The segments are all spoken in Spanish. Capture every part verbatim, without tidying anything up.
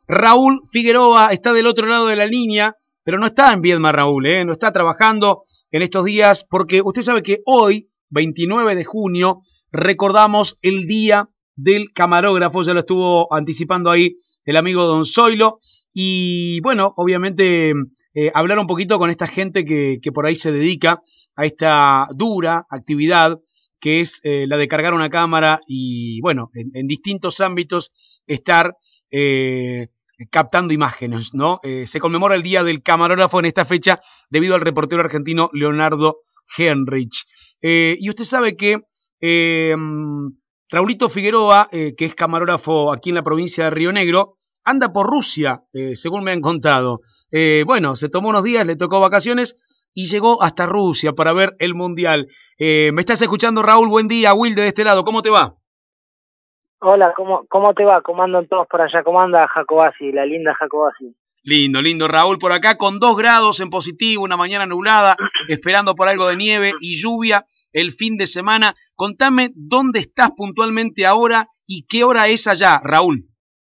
Raúl Figueroa está del otro lado de la línea, pero no está en Viedma Raúl, ¿eh? No está trabajando en estos días, porque usted sabe que hoy, veintinueve de junio, recordamos el Día del Camarógrafo, ya lo estuvo anticipando ahí el amigo Don Zoilo, y bueno, obviamente eh, hablar un poquito con esta gente que, que por ahí se dedica a esta dura actividad que es eh, la de cargar una cámara y bueno, en, en distintos ámbitos estar eh, captando imágenes, ¿no? Eh, se conmemora el Día del Camarógrafo en esta fecha debido al reportero argentino Leonardo Henrich. Eh, y usted sabe que eh, Raulito Figueroa, eh, que es camarógrafo aquí en la provincia de Río Negro, anda por Rusia, eh, según me han contado. Eh, bueno, se tomó unos días, le tocó vacaciones y llegó hasta Rusia para ver el Mundial. Eh, ¿Me estás escuchando, Raúl? Buen día, Wilde de este lado, ¿cómo te va? Hola, ¿cómo, cómo te va? ¿Cómo andan todos por allá? ¿Cómo anda Jacobasi, la linda Jacobasi? Lindo, lindo, Raúl, por acá con dos grados en positivo, una mañana nublada, esperando por algo de nieve y lluvia el fin de semana. Contame dónde estás puntualmente ahora y qué hora es allá, Raúl.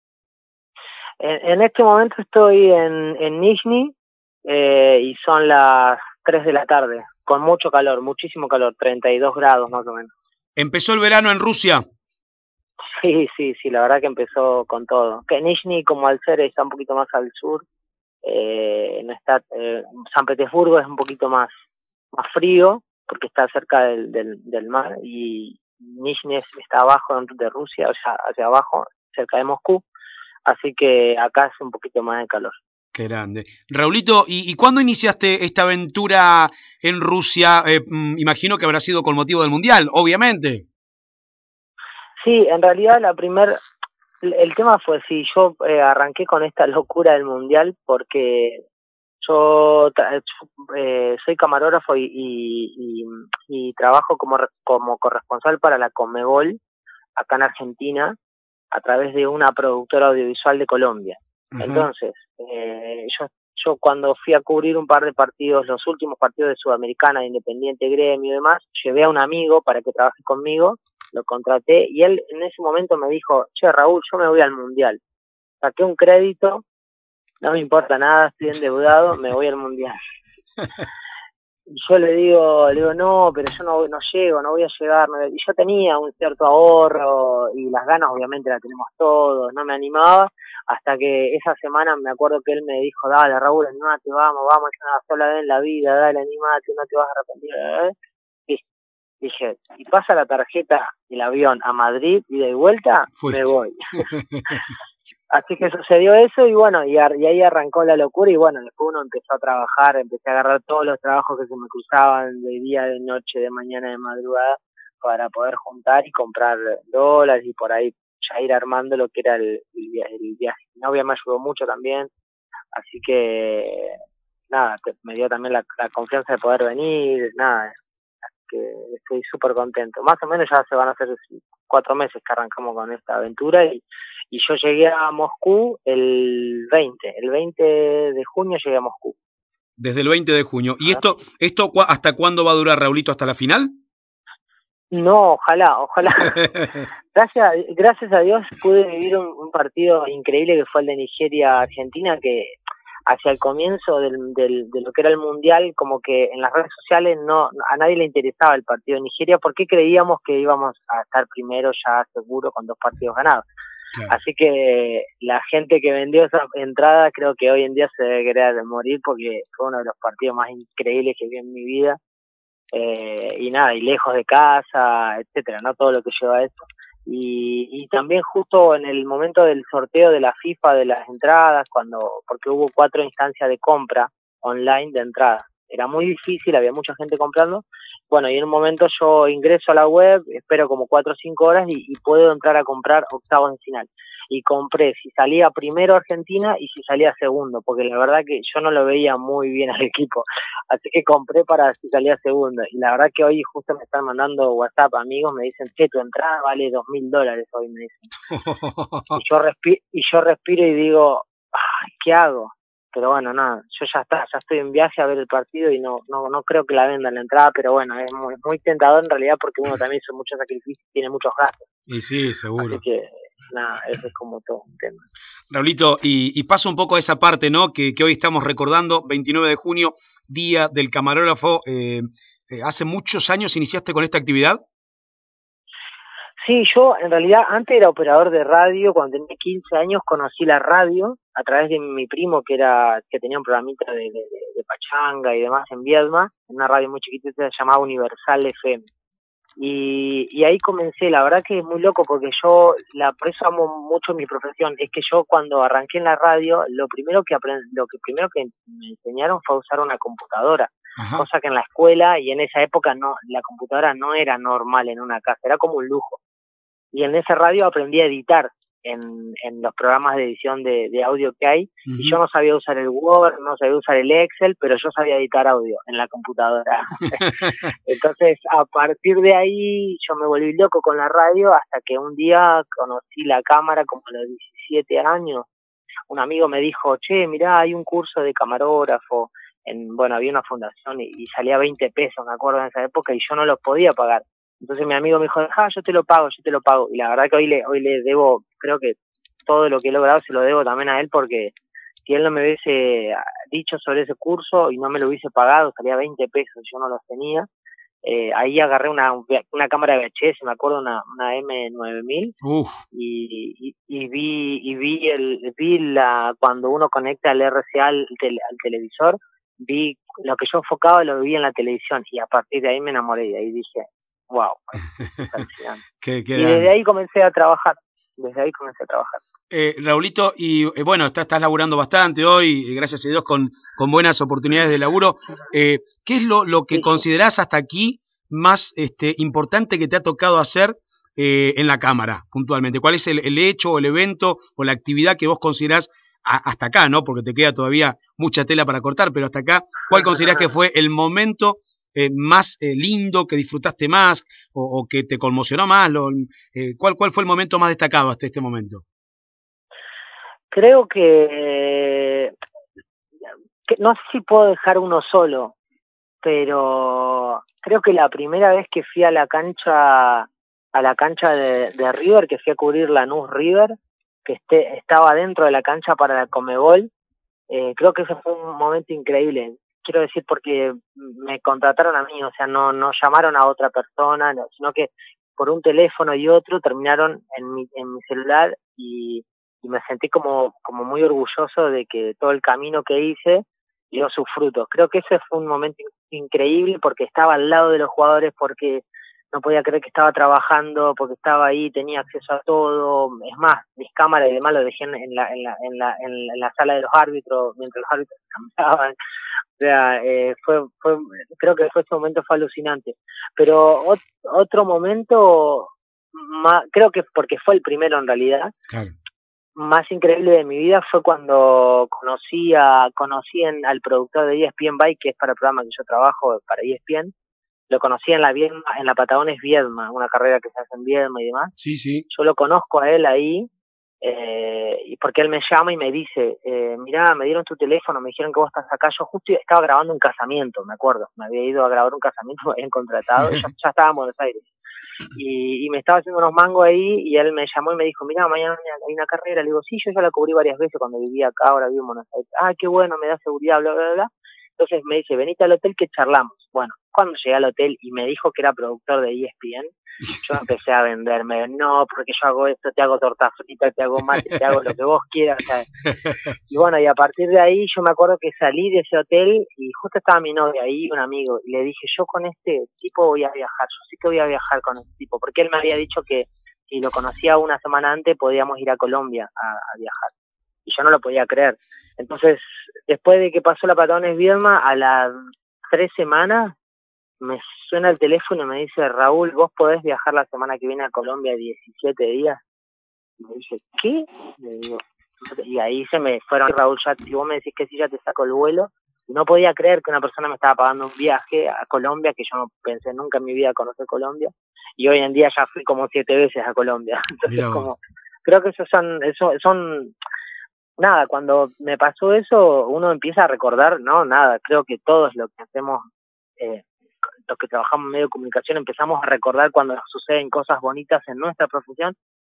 En, en este momento estoy en, en Nizhny eh, y son las tres de la tarde, con mucho calor, muchísimo calor, treinta y dos grados más o menos. ¿Empezó el verano en Rusia? Sí, sí, sí, la verdad que empezó con todo. Que Nizhny, como al ser, está un poquito más al sur, eh, no está, eh, San Petersburgo es un poquito más, más frío, porque está cerca del, del, del mar, y Nizhny está abajo de Rusia, o sea, hacia abajo, cerca de Moscú, así que acá hace un poquito más de calor. Qué grande. Raulito, ¿y, y cuándo iniciaste esta aventura en Rusia? Eh, mm, imagino que habrá sido con motivo del Mundial, obviamente. Sí, en realidad la primer, el tema fue sí, yo eh, arranqué con esta locura del Mundial porque yo eh, soy camarógrafo y, y, y, y trabajo como, como corresponsal para la Conmebol acá en Argentina a través de una productora audiovisual de Colombia. Uh-huh. Entonces, eh, yo, yo cuando fui a cubrir un par de partidos, los últimos partidos de Sudamericana, de Independiente Gremio y demás, llevé a un amigo para que trabaje conmigo, lo contraté y él en ese momento me dijo, che Raúl, yo me voy al Mundial. Saqué un crédito, no me importa nada, estoy endeudado, me voy al Mundial. Y yo le digo, le digo, no, pero yo no, no llego, no voy a llegar. No, y yo tenía un cierto ahorro y las ganas obviamente las tenemos todos, no me animaba, hasta que esa semana me acuerdo que él me dijo, dale Raúl, animate, vamos, vamos, es una sola vez en la vida, dale, animate, no te vas a arrepentir. Y dije, si pasa la tarjeta del avión a Madrid y de vuelta, Fuiste. me voy. Así que sucedió eso y bueno, y, y ahí arrancó la locura y bueno, después uno empezó a trabajar, empecé a agarrar todos los trabajos que se me cruzaban de día, de noche, de mañana, de madrugada, para poder juntar y comprar dólares y por ahí ya ir armando lo que era el, el, el viaje. Mi novia me ayudó mucho también, así que nada, me dio también la, la confianza de poder venir, nada, que estoy súper contento. Más o menos ya se van a hacer cuatro meses que arrancamos con esta aventura y Y yo llegué a Moscú el veinte, el veinte de junio llegué a Moscú. Desde el veinte de junio. ¿Y esto, esto hasta cuándo va a durar, Raulito? ¿Hasta la final? No, ojalá, ojalá. gracias, gracias a Dios pude vivir un, un partido increíble que fue el de Nigeria-Argentina, que hacia el comienzo del, del, de lo que era el Mundial, como que en las redes sociales no a nadie le interesaba el partido de Nigeria porque creíamos que íbamos a estar primero ya seguro con dos partidos ganados. Claro. Así que la gente que vendió esa entrada creo que hoy en día se debe querer morir porque fue uno de los partidos más increíbles que vi en mi vida. Eh, y nada, y lejos de casa, etcétera, no todo lo que lleva a eso. Y, y también justo en el momento del sorteo de la FIFA de las entradas, cuando porque hubo cuatro instancias de compra online de entradas. Era muy difícil, había mucha gente comprando. Bueno, y en un momento yo ingreso a la web, espero como cuatro o cinco horas y, y puedo entrar a comprar octavos de final. Y compré si salía primero Argentina y si salía segundo, porque la verdad que yo no lo veía muy bien al equipo. Así que compré para si salía segundo. Y la verdad que hoy justo me están mandando WhatsApp amigos, me dicen, che, tu entrada vale dos mil dólares hoy, me dicen. Y yo, respi y yo respiro y digo, ay, ¿qué hago? Pero bueno, nada, yo ya está, ya estoy en viaje a ver el partido y no no no creo que la vendan la entrada, pero bueno, es muy, muy tentador en realidad porque uno también hizo muchos sacrificios y tiene muchos gastos. Y sí, seguro. Así que nada, ese es como todo un tema. Raulito, y, y paso un poco a esa parte, ¿no? Que, que hoy estamos recordando, veintinueve de junio, Día del Camarógrafo. Eh, eh, ¿Hace muchos años iniciaste con esta actividad? Sí, yo en realidad antes era operador de radio. Cuando tenía quince años conocí la radio a través de mi primo que era que tenía un programita de, de, de pachanga y demás en Viedma, en una radio muy chiquitita llamada Universal F M. Y, y ahí comencé. La verdad que es muy loco porque yo, la, por eso amo mucho mi profesión. Es que yo cuando arranqué en la radio, lo primero que aprend, lo que primero que me enseñaron fue a usar una computadora. Ajá. Cosa que en la escuela y en esa época no, la computadora no era normal en una casa, era como un lujo. Y en esa radio aprendí a editar en, en los programas de edición de, de audio que hay. Uh-huh. Y yo no sabía usar el Word, no sabía usar el Excel, pero yo sabía editar audio en la computadora. Entonces, a partir de ahí, yo me volví loco con la radio hasta que un día conocí la cámara como a los diecisiete años. Un amigo me dijo, che, mirá, hay un curso de camarógrafo. En, bueno, había una fundación y, y salía veinte pesos, me acuerdo, en esa época, y yo no lo podía pagar. Entonces mi amigo me dijo, ah, yo te lo pago, yo te lo pago. Y la verdad que hoy le, hoy le debo, creo que todo lo que he logrado se lo debo también a él, porque si él no me hubiese dicho sobre ese curso y no me lo hubiese pagado, salía veinte pesos, yo no los tenía. Eh, ahí agarré una, una cámara de V H S, me acuerdo, una, una M nueve mil, y, y, y vi, y vi, el, vi la, cuando uno conecta el R C A al, tel, al televisor, vi lo que yo enfocaba, lo vi en la televisión, y a partir de ahí me enamoré, y ahí dije, wow, es fascinante. qué, qué y desde ahí comencé a trabajar, desde ahí comencé a trabajar. Eh, Raulito, y eh, bueno, estás, estás laburando bastante hoy, eh, gracias a Dios, con, con buenas oportunidades de laburo. Eh, ¿Qué es lo, lo que sí, considerás hasta aquí más este, importante que te ha tocado hacer eh, en la cámara, puntualmente? ¿Cuál es el, el hecho o el evento o la actividad que vos considerás a, hasta acá, ¿no? Porque te queda todavía mucha tela para cortar, pero hasta acá, ¿cuál considerás que fue el momento eh, más eh, lindo, que disfrutaste más o, o que te conmocionó más? Lo, eh, ¿cuál, ¿Cuál fue el momento más destacado hasta este momento? Creo que, que no sé si puedo dejar uno solo, pero creo que la primera vez que fui a la cancha a la cancha de, de River, que fui a cubrir Lanús River, que esté, estaba dentro de la cancha para la Comebol, eh, creo que ese fue un momento increíble. Quiero decir, porque me contrataron a mí, o sea, no, no llamaron a otra persona, no, sino que por un teléfono y otro terminaron en mi, en mi celular y y me sentí como, como muy orgulloso de que todo el camino que hice dio sus frutos. Creo que ese fue un momento increíble porque estaba al lado de los jugadores, porque no podía creer que estaba trabajando, porque estaba ahí, tenía acceso a todo. Es más, mis cámaras y demás lo dejé en la, en la, en la, en la sala de los árbitros, mientras los árbitros cambiaban. O sea, eh, fue, fue, creo que fue ese momento fue alucinante. Pero ot, otro momento, más, creo que porque fue el primero en realidad, claro, más increíble de mi vida fue cuando conocí a conocí en, al productor de E S P N Bike, que es para el programa que yo trabajo, para E S P N. Lo conocí en la Viedma, en la Patagones Viedma, una carrera que se hace en Viedma y demás. Sí, sí. Yo lo conozco a él ahí, eh, y porque él me llama y me dice, eh, mirá, me dieron tu teléfono, me dijeron que vos estás acá. Yo justo estaba grabando un casamiento, me acuerdo. Me había ido a grabar un casamiento, me habían contratado, y yo ya estaba en Buenos Aires. Y, y me estaba haciendo unos mangos ahí y él me llamó y me dijo, mira, mañana hay una carrera. Le digo, sí, yo ya la cubrí varias veces cuando vivía acá, ahora vivo en Buenos Aires. Ah, qué bueno, me da seguridad, bla, bla, bla. Entonces me dice, venite al hotel que charlamos. Bueno, cuando llegué al hotel y me dijo que era productor de E S P N, yo empecé a venderme, no, porque yo hago esto, te hago torta frita, te hago mate, te hago lo que vos quieras, ¿sabes? Y bueno, y a partir de ahí yo me acuerdo que salí de ese hotel y justo estaba mi novia ahí, un amigo, y le dije, yo con este tipo voy a viajar, yo sí que voy a viajar con este tipo, porque él me había dicho que si lo conocía una semana antes podíamos ir a Colombia a, a viajar, y yo no lo podía creer. Entonces, después de que pasó la Patagones Viedma, a las tres semanas, me suena el teléfono y me dice, Raúl, ¿vos podés viajar la semana que viene a Colombia diecisiete días? Y me dice, ¿qué? Le digo, y ahí se me fueron, Raúl, ya, si vos me decís que sí, ya te saco el vuelo. Y no podía creer que una persona me estaba pagando un viaje a Colombia, que yo no pensé nunca en mi vida conocer Colombia. Y hoy en día ya fui como siete veces a Colombia. Entonces, como, creo que esos son, eso, son, nada, cuando me pasó eso, uno empieza a recordar, no, nada, creo que todos lo que hacemos, eh, los que trabajamos en medio de comunicación, empezamos a recordar cuando nos suceden cosas bonitas en nuestra profesión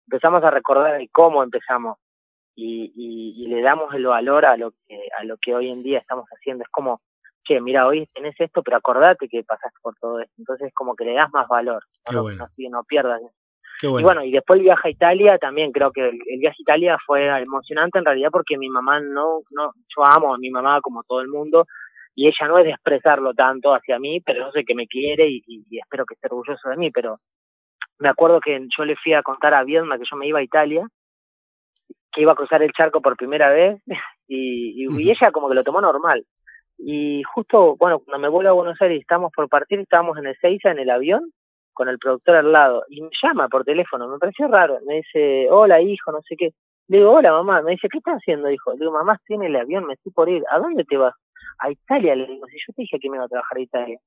empezamos a recordar de cómo empezamos y, y, y le damos el valor a lo que a lo que hoy en día estamos haciendo. Es como, che, mira, hoy tenés esto, pero acordate que pasaste por todo esto. Entonces como que le das más valor, Qué no, bueno. no, no pierdas. Qué bueno. Y bueno, y después el viaje a Italia también, creo que el, el viaje a Italia fue emocionante en realidad porque mi mamá no, no, yo amo a mi mamá como todo el mundo, y ella no es de expresarlo tanto hacia mí, pero yo sé que me quiere y, y, y espero que esté orgulloso de mí, pero me acuerdo que yo le fui a contar a Viedma que yo me iba a Italia, que iba a cruzar el charco por primera vez, y, y, y ella como que lo tomó normal. Y justo, bueno, cuando me vuelvo a Buenos Aires y estamos por partir, estábamos en Ezeiza en el avión, con el productor al lado, y me llama por teléfono, me pareció raro, me dice, hola hijo, no sé qué. Le digo, hola mamá, me dice, ¿qué estás haciendo, hijo? Le digo, mamá, estoy en el avión, me estoy por ir, ¿a dónde te vas? A Italia, le digo, si yo te dije que me iba a trabajar a Italia.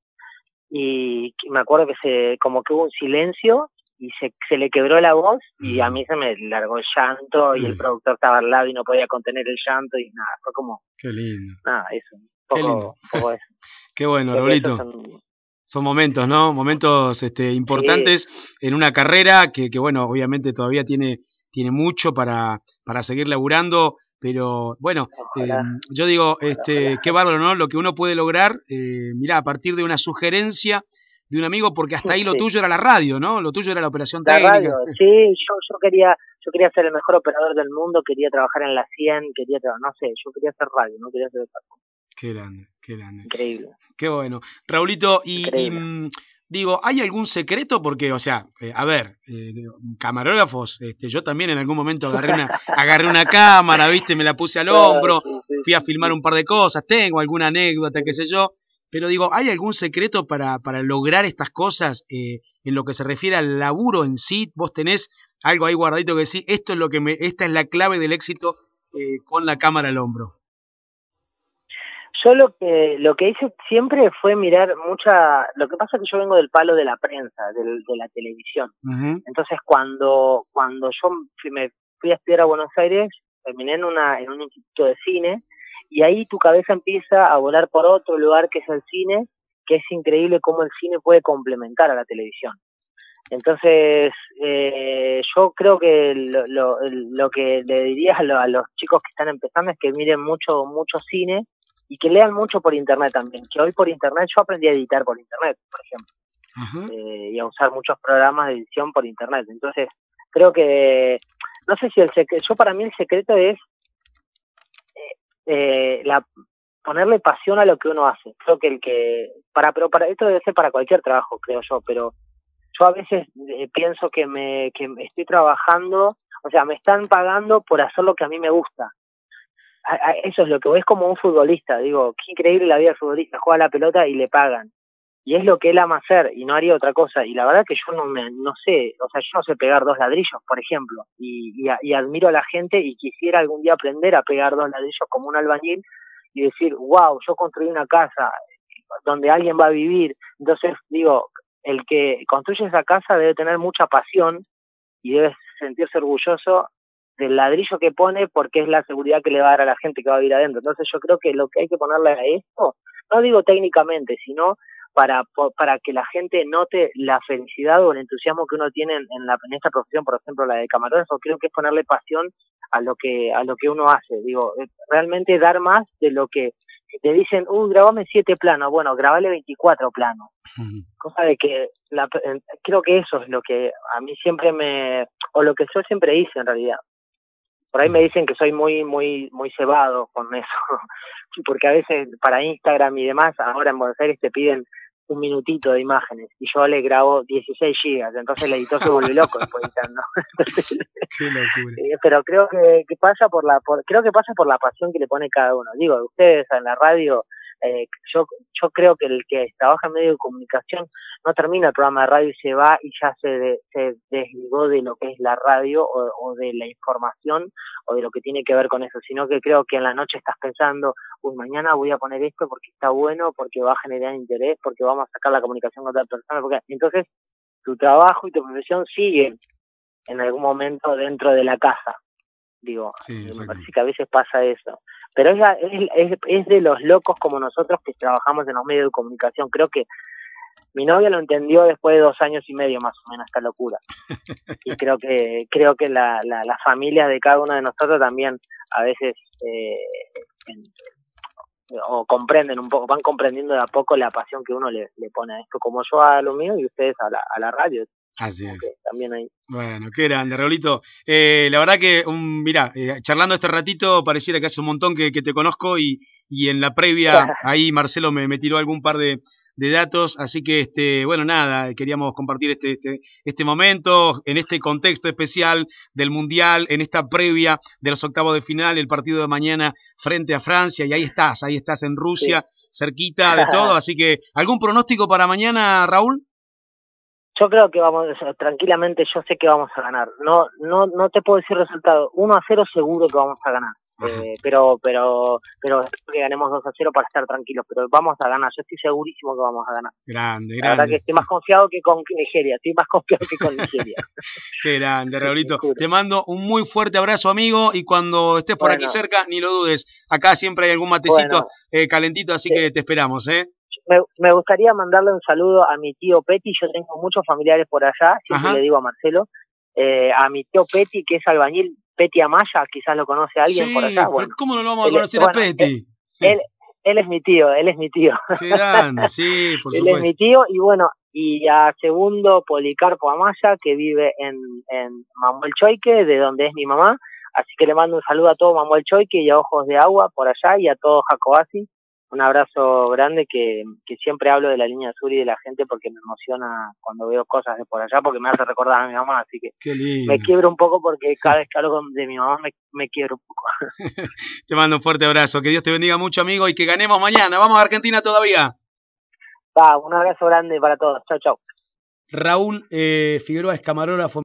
Y me acuerdo que se, como que hubo un silencio, y se, se le quebró la voz, y a mí se me largó el llanto, y el productor estaba al lado y no podía contener el llanto, y nada, fue como... Qué lindo. Nada, eso, un Qué poco, lindo. un poco eso. Qué bueno, Creo que esos Raulito. son... Son momentos, ¿no? Momentos este, importantes Sí. en una carrera que, que, bueno, obviamente todavía tiene, tiene mucho para, para seguir laburando, pero bueno, eh, Ojalá, yo digo, ojalá, este, ojalá. qué bárbaro, ¿no? Lo que uno puede lograr, eh, mirá, a partir de una sugerencia de un amigo, porque hasta ahí lo Sí. tuyo era la radio, ¿no? Lo tuyo era la operación La técnica. radio, sí, yo, yo quería, yo quería ser el mejor operador del mundo, quería trabajar en la cien, quería, no sé, yo quería hacer radio, no quería hacer otra cosa. Qué grande, qué grande. Increíble. Qué bueno. Raulito, y, y Increíble. mm, digo, ¿hay algún secreto? Porque, o sea, eh, a ver, eh, camarógrafos, este, yo también en algún momento agarré una, agarré una cámara, viste, me la puse al Ah, hombro, sí, sí, fui a sí, filmar sí. un par de cosas, tengo alguna anécdota, qué sé yo, pero digo, ¿hay algún secreto para, para lograr estas cosas eh, en lo que se refiere al laburo en sí? ¿Vos tenés algo ahí guardadito que decís, esto es lo que me, esta es la clave del éxito eh, con la cámara al hombro? Yo lo que lo que hice siempre fue mirar mucha, lo que pasa es que yo vengo del palo de la prensa, del, de la televisión. Uh-huh. Entonces cuando cuando yo fui, me fui a estudiar a Buenos Aires, terminé en una en un instituto de cine, y ahí tu cabeza empieza a volar por otro lugar que es el cine, que es increíble cómo el cine puede complementar a la televisión. Entonces, eh, yo creo que lo, lo, lo que le diría a, lo, a los chicos que están empezando es que miren mucho mucho cine y que lean mucho por internet también. Que hoy por internet, yo aprendí a editar por internet, por ejemplo, Uh-huh. eh, y a usar muchos programas de edición por internet. Entonces, creo que, no sé si el secreto, yo para mí el secreto es eh, eh, la ponerle pasión a lo que uno hace. Creo que el que, para, pero para esto debe ser para cualquier trabajo, creo yo, pero yo a veces eh, pienso que me, que estoy trabajando, o sea, me están pagando por hacer lo que a mí me gusta. A, a, eso es lo que es como un futbolista, digo, qué increíble la vida del futbolista, juega la pelota y le pagan. Y es lo que él ama hacer y no haría otra cosa. Y la verdad que yo no me, no sé, o sea, yo no sé pegar dos ladrillos, por ejemplo, y, y, y admiro a la gente y quisiera algún día aprender a pegar dos ladrillos como un albañil y decir, wow, yo construí una casa donde alguien va a vivir. Entonces, digo, el que construye esa casa debe tener mucha pasión y debe sentirse orgulloso del ladrillo que pone porque es la seguridad que le va a dar a la gente que va a vivir adentro. Entonces yo creo que lo que hay que ponerle a esto, no digo técnicamente, sino para para que la gente note la felicidad o el entusiasmo que uno tiene en, en, la, en esta profesión, por ejemplo la de camarógrafo, creo que es ponerle pasión a lo que a lo que uno hace. Digo, realmente dar más de lo que si te dicen, uy, grabame siete planos, bueno, grabale veinticuatro planos. Uh-huh. Cosa de que la, creo que eso es lo que a mí siempre me, o lo que yo siempre hice en realidad. Por ahí me dicen que soy muy muy muy cebado con eso, porque a veces para Instagram y demás, ahora en Buenos Aires te piden un minutito de imágenes y yo le grabo dieciséis gigas, entonces el editor se vuelve loco después editando. Qué locura. Pero creo que, que pasa por la por, creo que pasa por la pasión que le pone cada uno. Digo, ustedes en la radio, eh, yo yo creo que el que trabaja en medio de comunicación no termina el programa de radio y se va y ya se, de, se desligó de lo que es la radio o, o de la información o de lo que tiene que ver con eso, sino que creo que en la noche estás pensando, uy, mañana voy a poner esto porque está bueno, porque va a generar interés, porque vamos a sacar la comunicación con otra persona, porque entonces tu trabajo y tu profesión siguen en algún momento dentro de la casa. Digo, sí, me parece que a veces pasa eso. Pero ella es, es, es de los locos como nosotros que trabajamos en los medios de comunicación. Creo que Mi novia lo entendió después de dos años y medio más o menos esta locura. Y creo que creo que la, la, las familias de cada uno de nosotros también a veces eh, en, o comprenden un poco, van comprendiendo de a poco la pasión que uno le, le pone a esto, como yo a lo mío y ustedes a la, a la radio. Así es. También hay. Bueno, qué grande, Raulito. Eh, la verdad que, um, mirá, eh, charlando este ratito, pareciera que hace un montón que, que te conozco y, y en la previa, ahí Marcelo me, me tiró algún par de, de datos, así que, este, bueno, nada, queríamos compartir este, este, este momento, en este contexto especial del Mundial, en esta previa de los octavos de final, el partido de mañana frente a Francia, y ahí estás, ahí estás en Rusia, sí, cerquita de todo, así que, ¿algún pronóstico para mañana, Raúl? Yo creo que vamos, tranquilamente, yo sé que vamos a ganar. No, no, no te puedo decir resultado. uno a cero seguro que vamos a ganar. Eh, pero, pero, pero espero que ganemos dos a cero para estar tranquilos. Pero vamos a ganar. Yo estoy segurísimo que vamos a ganar. Grande, grande. La verdad que estoy más confiado que con Nigeria. Estoy más confiado que con Nigeria. Qué grande, Raulito. Te mando un muy fuerte abrazo, amigo. Y cuando estés por bueno, aquí cerca, ni lo dudes. Acá siempre hay algún matecito bueno, eh, calentito, así sí. que te esperamos, ¿eh? Me, me gustaría mandarle un saludo a mi tío Peti, yo tengo muchos familiares por allá, siempre Ajá. le digo a Marcelo, eh, a mi tío Peti, que es albañil, Peti Amaya, quizás lo conoce alguien sí, por allá. Bueno, pero ¿cómo no lo vamos a conocer él, a Peti? Él, él, él es mi tío, él es mi tío. Qué grande, sí, por él supuesto. Él es mi tío, y bueno, y a segundo Policarpo Amaya, que vive en, en Mamuel Choique, de donde es mi mamá, así que le mando un saludo a todo Mamuel Choique y a Ojos de Agua por allá, y a todo Jacobasi. Un abrazo grande, que, que siempre hablo de la línea sur y de la gente porque me emociona cuando veo cosas de por allá, porque me hace recordar a mi mamá, así que Qué lindo. Me quiebro un poco porque cada vez que hablo de mi mamá me, me quiebro un poco. Te mando un fuerte abrazo, que Dios te bendiga mucho, amigo, y que ganemos mañana. Vamos a Argentina todavía. Va, un abrazo grande para todos. Chau, chau. Raúl eh, Figueroa es camarógrafo.